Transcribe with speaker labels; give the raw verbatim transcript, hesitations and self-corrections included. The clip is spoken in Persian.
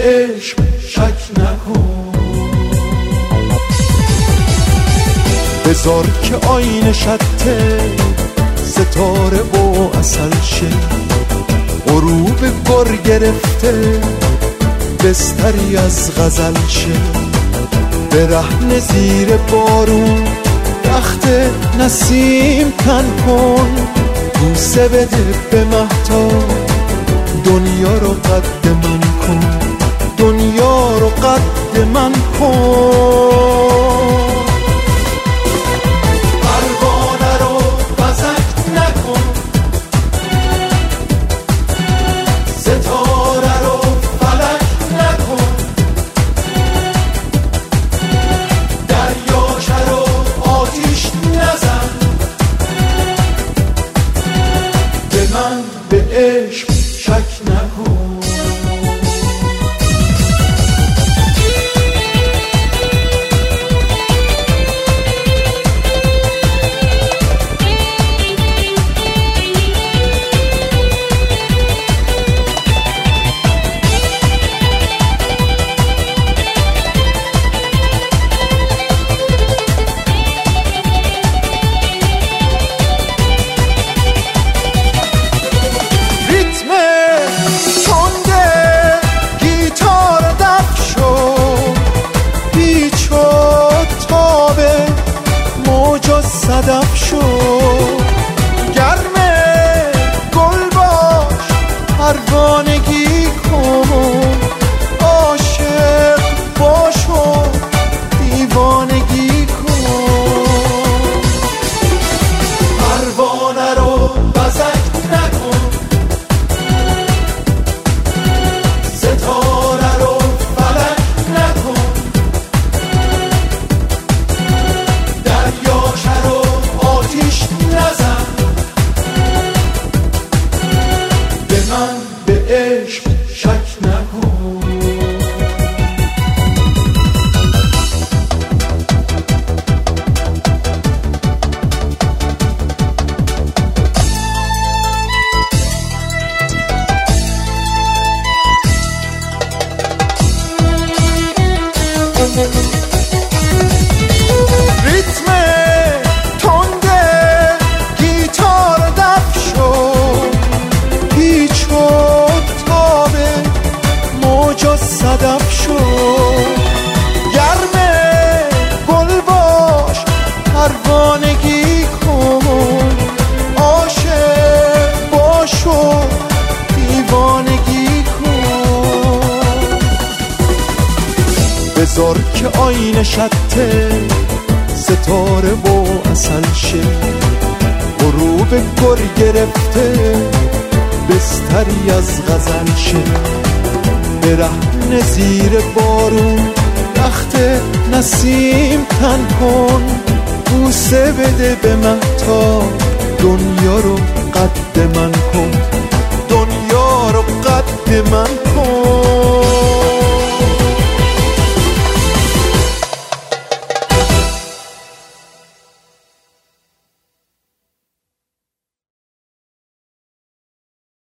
Speaker 1: عشق شک نکن. بذار که آینه شته ستاره و عسل شه، غروب گر گرفته بستری از غزل شه. برهنه زیر بارون رخت نسیم تن کن، بوسه بده به مهتاب دنیا رو قد من کن، دنیا رو قد من کن. پروانه رو بزک نکن، ستاره رو فلک نکن، دریاچه رو آتیش نزن. به من به عشق شک نکن. صدف شو گرمه گل باش، پروانگی کن، عاشق باش و دیوانگی کن. پروانه رو بزک نکن، ستاره رو فلک نکن، دریاچه رو آتیش نزن. به من به عشق شک نکن. ریتم صدف شو گرمه گل باش، پروانگی کن، عاشق باش و دیوانگی کن. بذار که آینه شته ستاره و عسل شه، غروب گر گرفته بستری از غزل شه. برهنه زیر بارون رخت نسیم تن کن، بوسه بده به مهتاب دنیا رو قد من کن، دنیا رو قد من کن.